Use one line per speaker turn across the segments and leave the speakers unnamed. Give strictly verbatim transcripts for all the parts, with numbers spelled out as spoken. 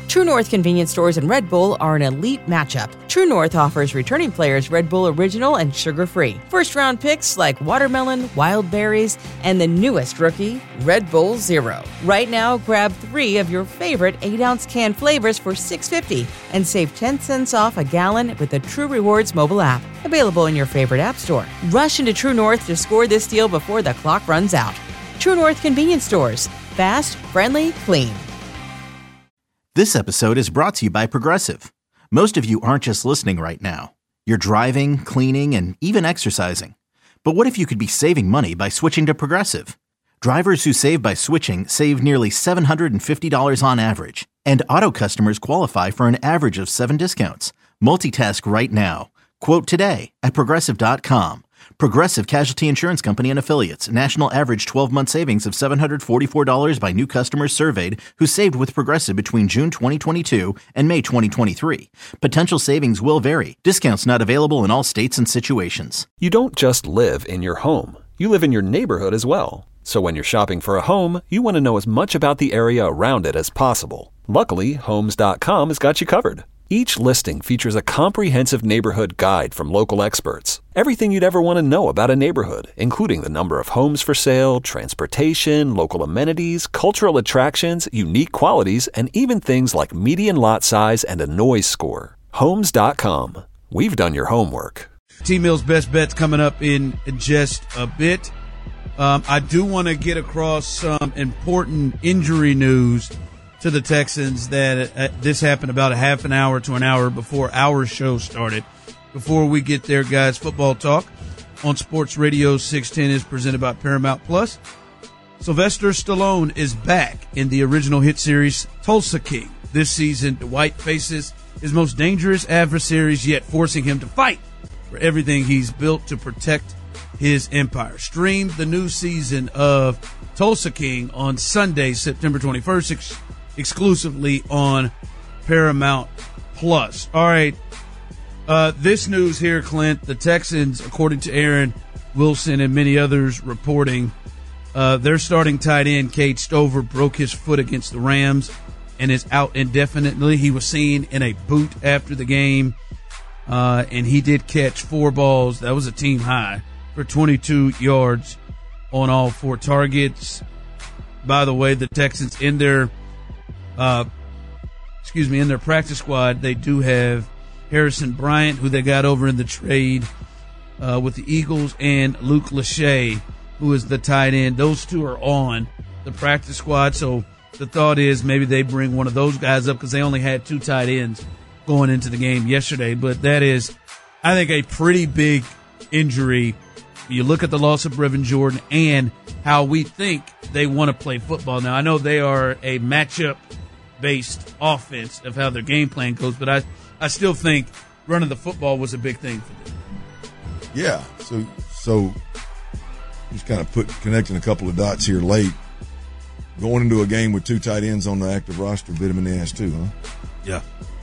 True North convenience stores and Red Bull are an elite matchup. True North offers returning players Red Bull Original and sugar-free. First-round picks like watermelon, wild berries, and the newest rookie, Red Bull Zero. Right now, grab three of your favorite eight-ounce can flavors for six dollars and fifty cents and save ten cents off a gallon with the True Rewards mobile app. Available in your favorite app store. Rush into True North to score this deal before the clock runs out. True North convenience stores. Fast, friendly, clean.
This episode is brought to you by Progressive. Most of you aren't just listening right now. You're driving, cleaning, and even exercising. But what if you could be saving money by switching to Progressive? Drivers who save by switching save nearly seven hundred fifty dollars on average. And auto customers qualify for an average of seven discounts. Multitask right now. Quote today at Progressive dot com. Progressive Casualty Insurance Company and Affiliates. National average twelve-month savings of seven hundred forty-four dollars by new customers surveyed who saved with Progressive between June twenty twenty-two and May twenty twenty-three. Potential savings will vary. Discounts not available in all states and situations.
You don't just live in your home. You live in your neighborhood as well. So when you're shopping for a home, you want to know as much about the area around it as possible. Luckily, Homes dot com has got you covered. Each listing features a comprehensive neighborhood guide from local experts. Everything you'd ever want to know about a neighborhood, including the number of homes for sale, transportation, local amenities, cultural attractions, unique qualities, and even things like median lot size and a noise score. Homes dot com. We've done your homework.
T-Mill's best bet's coming up in just a bit. Um, I do want to get across some important injury news to the Texans that uh, this happened about a half an hour to an hour before our show started. Before we get there, guys, Football Talk on Sports Radio six ten is presented by Paramount Plus. Sylvester Stallone is back in the original hit series Tulsa King. This season, Dwight faces his most dangerous adversaries yet, forcing him to fight for everything he's built to protect his empire. Stream the new season of Tulsa King on Sunday, September twenty-first, ex- exclusively on Paramount Plus. All right, uh, this news here, Clint, the Texans, according to Aaron Wilson and many others reporting, uh, their starting tight end, Cade Stover, broke his foot against the Rams and is out indefinitely. He was seen in a boot after the game, uh, and he did catch four balls. That was a team high for twenty-two yards on all four targets. By the way, the Texans in their, uh, excuse me, in their practice squad, they do have Harrison Bryant, who they got over in the trade uh, with the Eagles, and Luke Lachey, who is the tight end. Those two are on the practice squad, so the thought is maybe they bring one of those guys up because they only had two tight ends going into the game yesterday. But that is, I think, a pretty big injury. You look at the loss of Brevin Jordan and how we think they want to play football. Now, I know they are a matchup-based offense of how their game plan goes, but I, I still think running the football was a big thing for them.
Yeah, so so just kind of put connecting a couple of dots here late. Going into a game with two tight ends on the active roster bit him in the ass too, huh?
Yeah.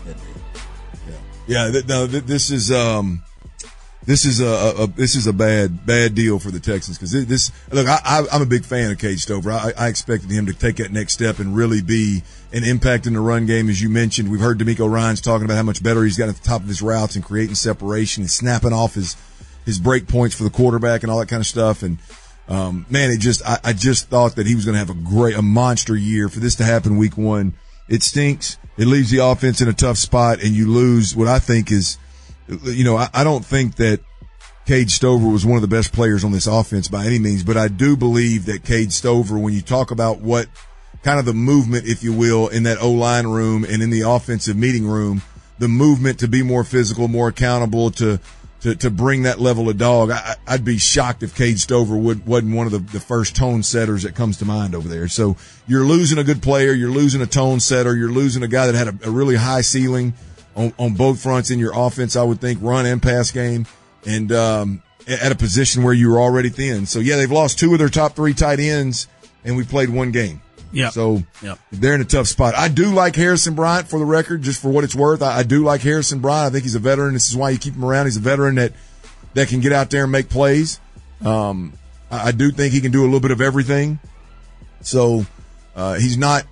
Yeah. Yeah, th- no, th- this is um – This is a, a, a this is a bad bad deal for the Texans because this, this look I, I I'm a big fan of Cade Stover. I, I expected him to take that next step and really be an impact in the run game, as you mentioned. We've heard D'Amico Ryans talking about how much better he's got at the top of his routes and creating separation and snapping off his his break points for the quarterback and all that kind of stuff. And um, man, it just I, I just thought that he was going to have a great a monster year. For this to happen week one, it stinks. It leaves the offense in a tough spot, and you lose what I think is. You know, I, I don't think that Cade Stover was one of the best players on this offense by any means, but I do believe that Cade Stover, when you talk about what kind of the movement, if you will, in that O-line room and in the offensive meeting room, the movement to be more physical, more accountable, to to, to bring that level of dog, I, I'd be shocked if Cade Stover would, wasn't one of the, the first tone setters that comes to mind over there. So you're losing a good player, you're losing a tone setter, you're losing a guy that had a, a really high ceiling On, on both fronts in your offense, I would think, run and pass game, and um, at a position where you were already thin. So, yeah, they've lost two of their top three tight ends, and we played one game.
Yeah.
So
yep.
They're in a tough spot. I do like Harrison Bryant, for the record, just for what it's worth. I, I do like Harrison Bryant. I think he's a veteran. This is why you keep him around. He's a veteran that, that can get out there and make plays. Um, I, I do think he can do a little bit of everything. So uh, he's not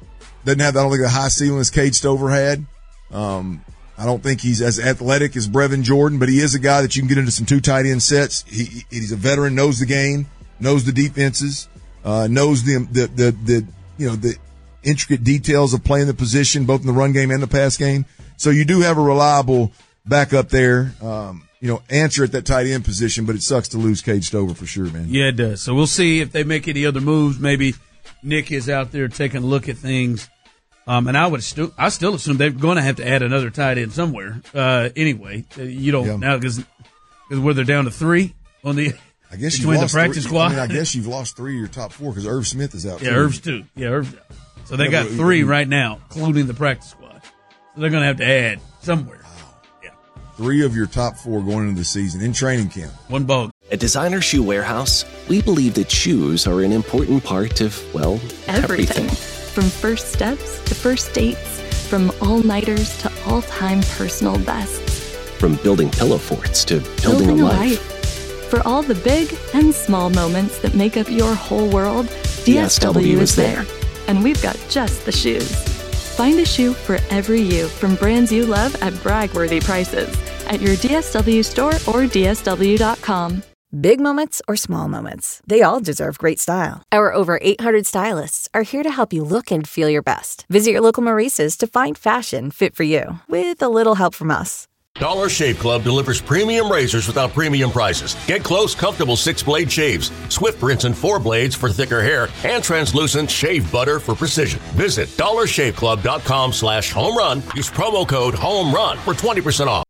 doesn't have, I don't think, the high ceiling as Cade Stover had. Um, I don't think he's as athletic as Brevin Jordan, but he is a guy that you can get into some two tight end sets. He, he's a veteran, knows the game, knows the defenses, uh, knows the, the, the, the, you know, the intricate details of playing the position, both in the run game and the pass game. So you do have a reliable backup there, um, you know, answer at that tight end position, but it sucks to lose Cade Stover for sure, man.
Yeah, it does. So we'll see if they make any other moves. Maybe Nick is out there taking a look at things. Um, and I would still, I still assume they're going to have to add another tight end somewhere. Uh, anyway, you don't yeah. now because where they're down to three on the
I guess
between
the
practice
three,
squad.
I mean, I guess you've lost three of your top four because Irv Smith is out.
Yeah,
too.
Irv's two. Yeah, Irv's out. So they
yeah,
got
but,
three
I mean,
right now, including the practice squad. So they're going to have to add somewhere.
Wow.
Yeah,
three of your top four going into the season in training camp.
One ball.
At Designer Shoe Warehouse, we believe that shoes are an important part of, well, everything.
everything. From first steps to first dates, from all-nighters to all-time personal bests.
From building pillow forts to building,
building
a
a
life.
life. For all the big and small moments that make up your whole world, D S W is there. And we've got just the shoes. Find a shoe for every you from brands you love at brag-worthy prices at your D S W store or D S W dot com.
Big moments or small moments, they all deserve great style. Our over eight hundred stylists are here to help you look and feel your best. Visit your local Maurice's to find fashion fit for you, with a little help from us.
Dollar Shave Club delivers premium razors without premium prices. Get close, comfortable six-blade shaves, swift rinse and four blades for thicker hair, and translucent shave butter for precision. Visit dollar shave club dot com slash home run. Use promo code HOMERUN for twenty percent off.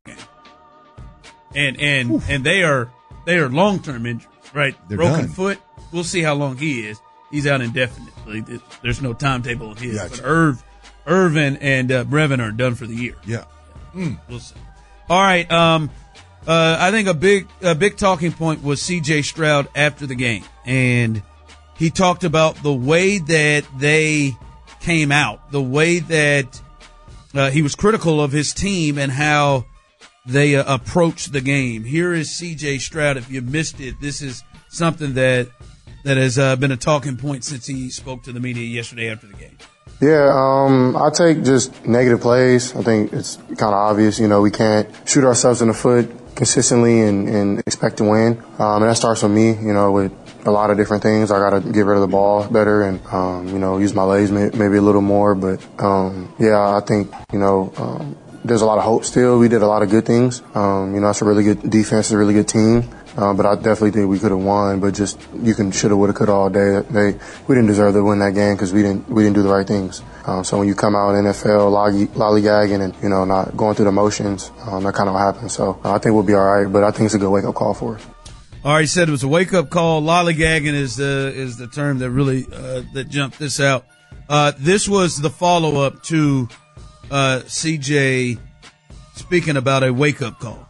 And and Oof. and they are they are long-term injuries, right?
They're
Broken
done.
foot. We'll see how long he is. He's out indefinitely. There's no timetable on his.
Gotcha.
But Irv, Irvin and uh, Brevin are done for the year.
Yeah. Mm.
We'll see. All right. Um, uh, I think a big, a big talking point was C J Stroud after the game. And he talked about the way that they came out, the way that uh, he was critical of his team and how they uh, approached the game. Here is C J Stroud. If you missed it, this is something that, that has uh, been a talking point since he spoke to the media yesterday after the game.
Yeah, um, I take just negative plays. I think it's kind of obvious, you know, we can't shoot ourselves in the foot consistently and, and expect to win. Um, and that starts with me, you know, with a lot of different things. I got to get rid of the ball better and, um, you know, use my legs may, maybe a little more. But, um, yeah, I think, you know, um, there's a lot of hope still. We did a lot of good things. Um, you know, it's a really good defense, a really good team. Uh, but I definitely think we could have won. But just you can shoulda, woulda, coulda all day. They we didn't deserve to win that game because we didn't we didn't do the right things. Um, so when you come out in N F L lolly, lollygagging and you know not going through the motions, um, that kind of what happened. So uh, I think we'll be all right. But I think it's a good wake up call for us.
All right, he said it was a wake up call. Lollygagging is the is the term that really uh, that jumped this out. Uh, this was the follow up to uh, C J speaking about a wake up call.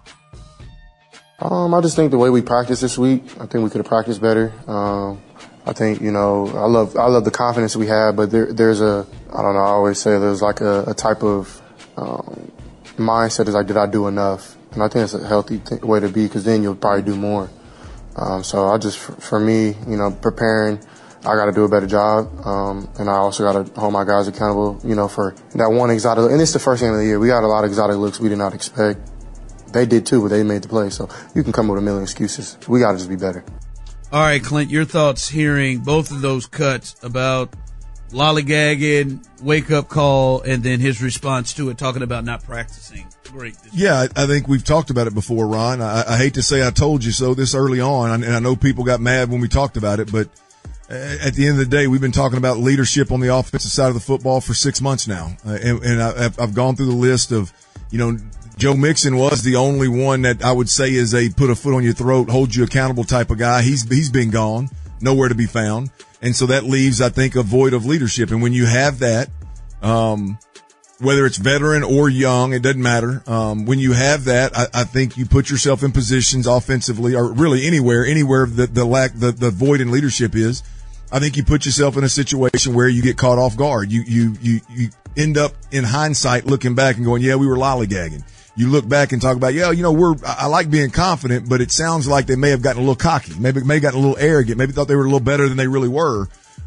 Um, I just think the way we practiced this week, I think we could have practiced better. Um, I think, you know, I love I love the confidence we had, but there, there's a, I don't know, I always say there's like a, a type of um, mindset is like, did I do enough? And I think it's a healthy th- way to be because then you'll probably do more. Um, so I just, for, for me, you know, preparing, I got to do a better job. Um, and I also got to hold my guys accountable, you know, for that one exotic look. And it's the first game of the year. We got a lot of exotic looks we did not expect. They did too, but they made the play. So you can come with a million excuses. We got to just be better.
All right, Clint, your thoughts hearing both of those cuts about lollygagging, wake-up call, and then his response to it, talking about not practicing. Great.
Yeah, I think we've talked about it before, Ron. I, I hate to say I told you so this early on, and I know people got mad when we talked about it, but at the end of the day, we've been talking about leadership on the offensive side of the football for six months now. Uh, and and I, I've gone through the list of, you know, Joe Mixon was the only one that I would say is a put a foot on your throat, hold you accountable type of guy. He's he's been gone, nowhere to be found. And so that leaves, I think, a void of leadership. And when you have that, um, whether it's veteran or young, it doesn't matter. Um, when you have that, I, I think you put yourself in positions offensively or really anywhere, anywhere the, the lack, the, the void in leadership is. I think you put yourself in a situation where you get caught off guard. You, you, you, you end up in hindsight looking back and going, yeah, we were lollygagging. You look back and talk about, yeah, you know, we're, I like being confident, but it sounds like they may have gotten a little cocky. Maybe, may have gotten a little arrogant. Maybe thought they were a little better than they really were.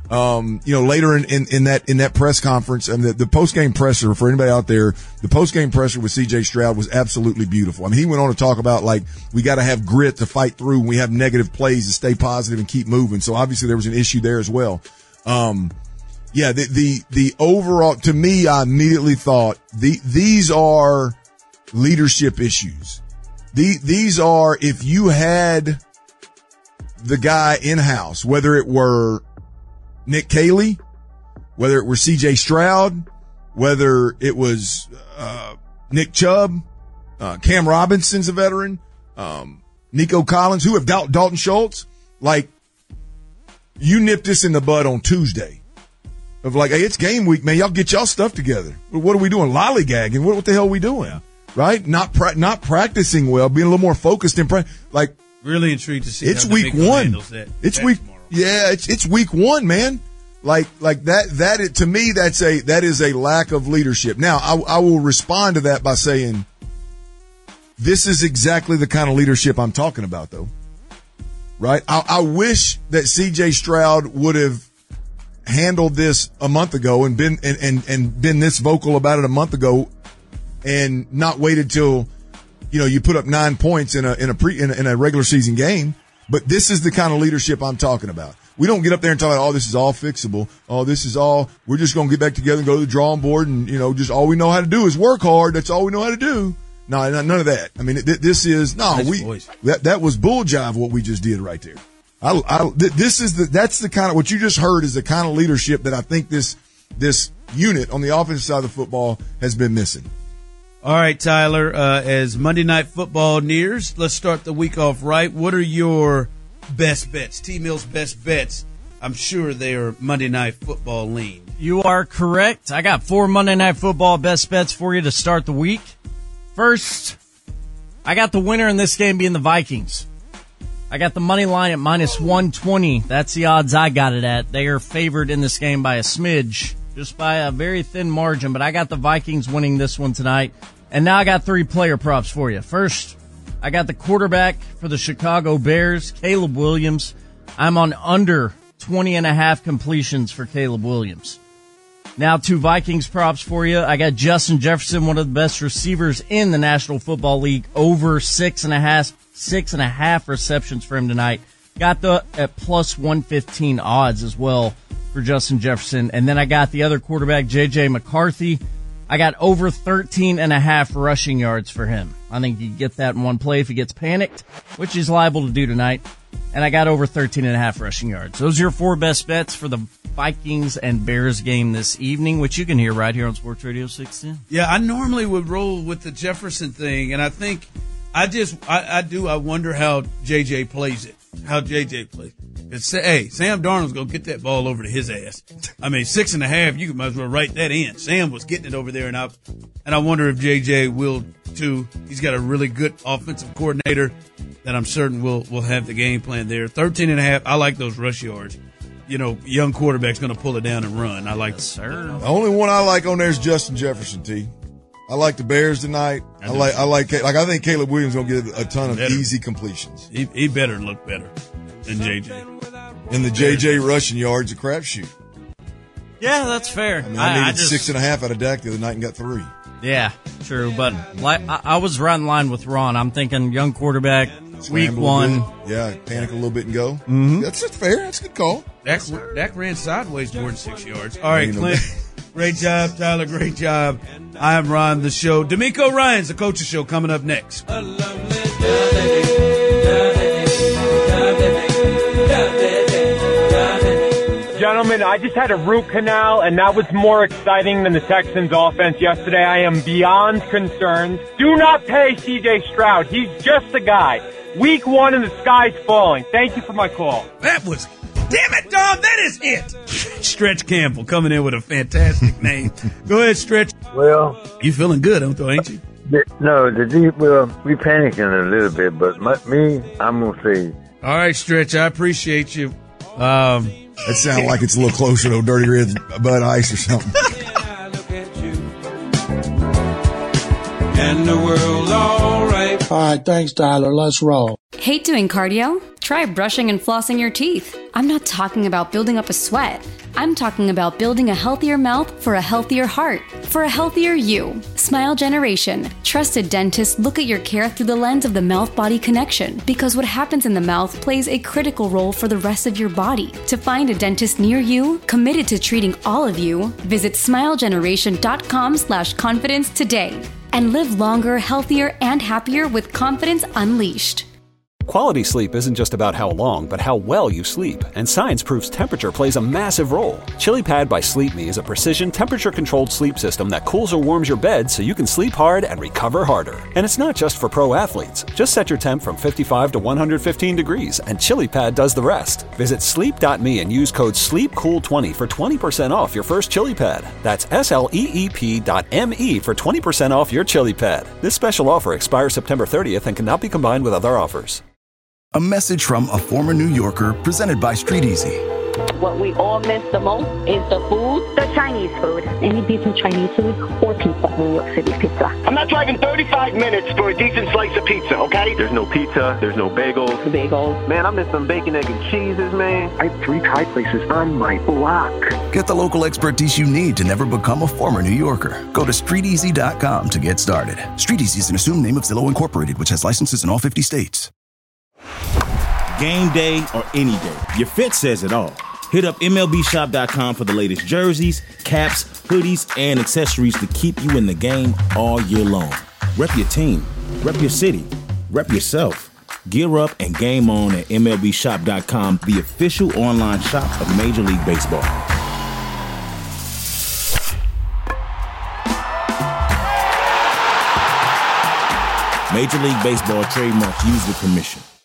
Um, you know, later in, in, in that, in that press conference, and the, the post-game presser, for anybody out there, the post-game presser with C J Stroud was absolutely beautiful. I mean, he went on to talk about, like, we got to have grit to fight through when we have negative plays to stay positive and keep moving. So obviously there was an issue there as well. Um, yeah, the, the, the overall, to me, I immediately thought the, these are leadership issues. The, these are, if you had the guy in-house, whether it were Nick Caley, whether it were C J Stroud, whether it was uh Nick Chubb, uh Cam Robinson's a veteran, um Nico Collins, who have Dal- Dalton Schultz, like, you nip this in the bud on Tuesday of like, hey, it's game week, man. Y'all get y'all stuff together. What are we doing? Lollygagging? What, what the hell are we doing? Yeah. Right? Not pra- not practicing well, being a little more focused in pra- like.
Really intrigued to see.
It's
how
week one.
That,
it's
that
week.
Tomorrow.
Yeah, it's it's week one, man. Like like that that it, to me that's a that is a lack of leadership. Now I I will respond to that by saying this is exactly the kind of leadership I'm talking about, though. Right? I, I wish that C J Stroud would have handled this a month ago and been and, and and been this vocal about it a month ago, and not waited till, you know, you put up nine points in a in a pre in a, in a regular season game. But this is the kind of leadership I'm talking about. We don't get up there and talk about, oh, this is all fixable. Oh, this is all, we're just going to get back together and go to the drawing board, and, you know, just all we know how to do is work hard. That's all we know how to do. No, none of that. I mean, th- this is, no, nice we, voice. that, that was bull jive what we just did right there. I, I, th- this is the, that's the kind of, what you just heard is the kind of leadership that I think this, this unit on the offensive side of the football has been missing.
All right, Tyler, uh, as Monday Night Football nears, let's start the week off right. What are your best bets? T-Mill's best bets. I'm sure they are Monday Night Football lean.
You are correct. I got four Monday Night Football best bets for you to start the week. First, I got the winner in this game being the Vikings. I got the money line at minus one twenty. That's the odds I got it at. They are favored in this game by a smidge, just by a very thin margin, but I got the Vikings winning this one tonight. And now I got three player props for you. First, I got the quarterback for the Chicago Bears, Caleb Williams. I'm on under twenty and a half completions for Caleb Williams. Now two Vikings props for you. I got Justin Jefferson, one of the best receivers in the National Football League, over six and a half, six and a half receptions for him tonight. Got the at plus one fifteen odds as well for Justin Jefferson. And then I got the other quarterback, J J McCarthy. I got over thirteen and a half rushing yards for him. I think you get that in one play if he gets panicked, which he's liable to do tonight. And I got over thirteen and a half rushing yards. Those are your four best bets for the Vikings and Bears game this evening, which you can hear right here on Sports Radio six ten.
Yeah, I normally would roll with the Jefferson thing, and I think I just, I, I do, I wonder how J J plays it, how J J plays. It's, hey, Sam Darnold's going to get that ball over to his ass. I mean, six and a half, you might as well write that in. Sam was getting it over there, and I, and I wonder if J J will too. He's got a really good offensive coordinator that I'm certain will, will have the game plan there. thirteen and a half, I like those rush yards. You know, young quarterback's going to pull it down and run. I like
yes, sir.
The only one I like on there is Justin Jefferson, T. I like the Bears tonight. I, I like, I like, like, I think Caleb Williams going to get a ton of better. easy completions.
He, he better look better than J J.
And the J J rushing yards, a crapshoot.
Yeah, that's fair.
I mean, I, I needed I just, six and a half out of Dak the other night and got three.
Yeah, true. But like, I, I was right in line with Ron. I'm thinking young quarterback, week one.
Yeah, panic a little bit and go.
Mm-hmm.
That's, that's fair. That's a good call.
Dak, Dak ran sideways more than six yards. All right, Clint. Great job, Tyler. Great job. I'm Ron, the show. D'Amico Ryans, the Coach's Show, coming up next.
Gentlemen, I just had a root canal, and that was more exciting than the Texans' offense yesterday. I am beyond concerned. Do not pay C J Stroud. He's just a guy. Week one and the sky's falling. Thank you for my call.
That was... Damn it, Dom, that is it. Stretch Campbell coming in with a fantastic name. Go ahead, Stretch.
Well...
You feeling good, ain't you?
The, no, the deep, well, we panicking a little bit, but my, me, I'm going to say...
All right, Stretch, I appreciate you. Um...
That sounds like it's a little closer to Dirty Red's Bud Ice or something.
And the world all right.
All right, thanks, Tyler. Let's roll.
Hate doing cardio?
Try brushing and flossing your teeth. I'm not talking about building up a sweat. I'm talking about building a healthier mouth for a healthier heart, for a healthier you. Smile Generation. Trusted dentists look at your care through the lens of the mouth-body connection, because what happens in the mouth plays a critical role for the rest of your body. To find a dentist near you, committed to treating all of you, visit smilegeneration.com slash confidence today. And live longer, healthier, and happier with confidence unleashed.
Quality sleep isn't just about how long, but how well you sleep. And science proves temperature plays a massive role. ChiliPad by Sleep Me is a precision temperature-controlled sleep system that cools or warms your bed so you can sleep hard and recover harder. And it's not just for pro athletes. Just set your temp from fifty-five to one hundred fifteen degrees, and ChiliPad does the rest. Visit sleep dot me and use code sleep cool twenty for twenty percent off your first ChiliPad. That's S L E E P dot M E for twenty percent off your ChiliPad. This special offer expires September thirtieth and cannot be combined with other offers.
A message from a former New Yorker presented by Street Easy.
What we all miss the most is the food. The Chinese food. Any decent Chinese food or pizza. New York City pizza.
I'm not driving thirty-five minutes for a decent slice of pizza, okay?
There's no pizza. There's no bagels.
Bagels.
Man, I miss some bacon, egg, and cheeses, man.
I have three Thai places on my block.
Get the local expertise you need to never become a former New Yorker. Go to street easy dot com to get started. Street Easy is an assumed name of Zillow Incorporated, which has licenses in all fifty states.
Game day or any day, your fit says it all. Hit up M L B shop dot com for the latest jerseys, caps, hoodies, and accessories to keep you in the game all year long. Rep your team, rep your city, rep yourself. Gear up and game on at M L B shop dot com, the official online shop of Major League Baseball. Major League Baseball trademarks used with permission.